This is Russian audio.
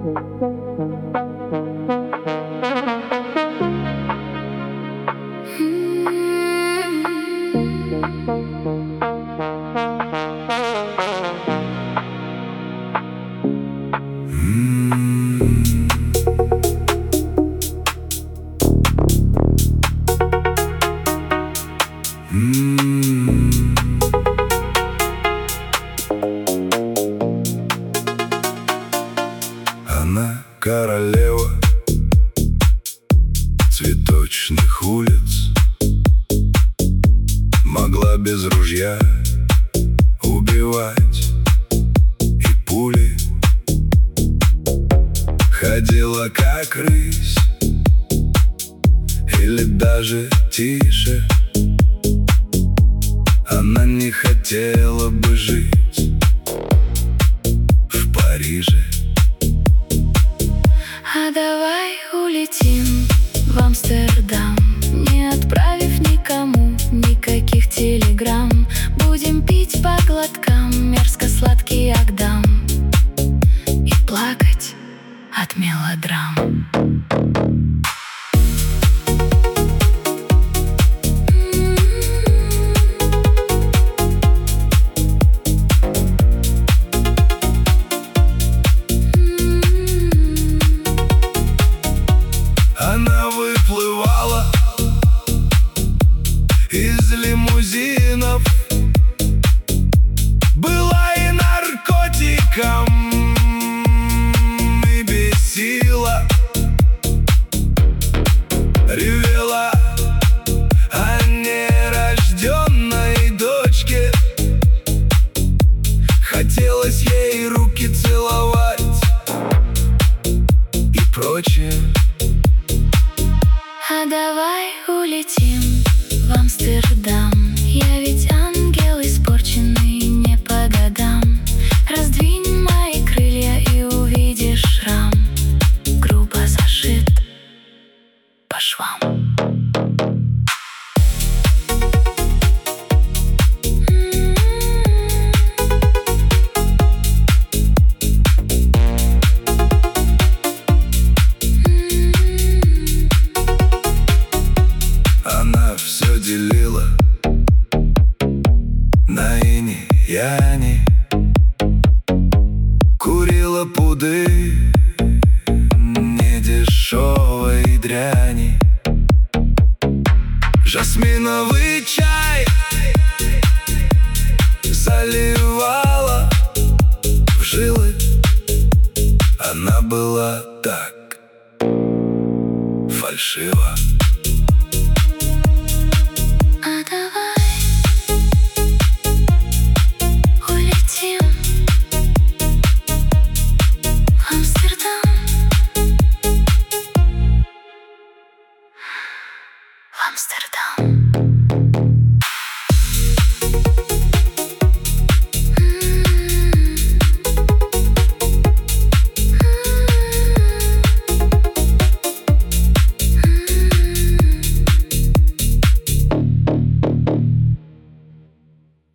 Она королева цветочных улиц, могла без ружья убивать, и пули ходила как рысь, или даже тише. Она не хотела бы жить в Париже. А давай улетим в Амстердам, не отправив никому никаких телеграмм. Будем пить по глоткам мерзко-сладкий Агдам и плакать от мелодрам. Она выплывала из лимузинов, была и наркотиком, и бесила, ревела о нерожденной дочке. Хотелось ей руки целовать и прочее. А давай улетим в Амстердам, я ведь ангел испорченный не по годам. Раздвинь мои крылья и увидишь шрам, грубо зашит по швам. Все делила на ине яне, курила пуды недешевой дряни. Жасминовый чай заливала в жилы. Она была так фальшива. А давай улетим в Амстердам, в Амстердам.